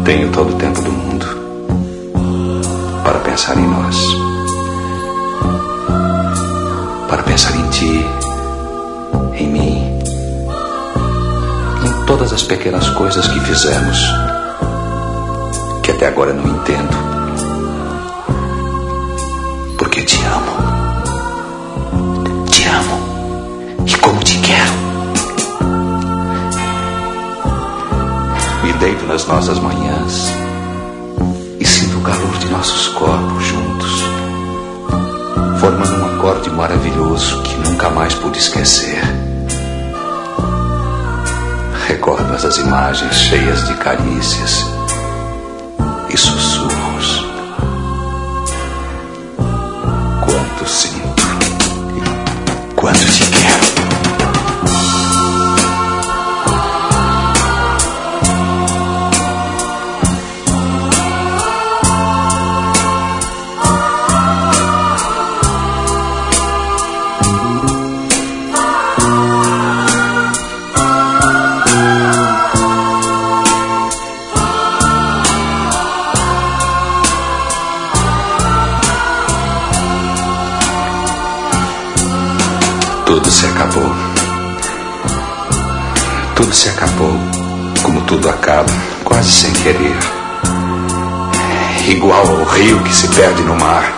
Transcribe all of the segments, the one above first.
Tenho todo o tempo do mundo para pensar em nós, para pensar em ti, em mim, em todas as pequenas coisas que fizemos, que até agora não entendo, porque te amo. Te amo e como te quero. Me deito nas nossas manhãs e sinto o calor de nossos corpos juntos, formando um acorde maravilhoso que nunca mais pude esquecer. Recordo essas imagens cheias de carícias e sussurros. Quanto sinto e quanto te quero. Tudo se acabou. Tudo se acabou, como tudo acaba, quase sem querer. Igual ao rio que se perde no mar.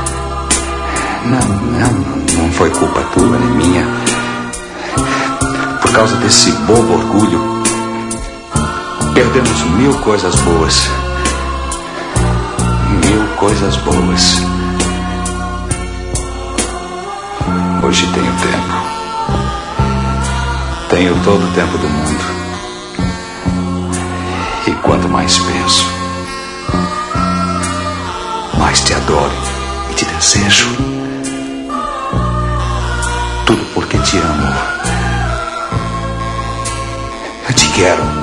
Não foi culpa tua nem minha. Por causa desse bobo orgulho, perdemos 1000 coisas boas. 1000 coisas boas. Hoje tenho tempo. Tenho todo o tempo do mundo. E quanto mais penso, mais te adoro e te desejo. Tudo porque te amo. Eu te quero.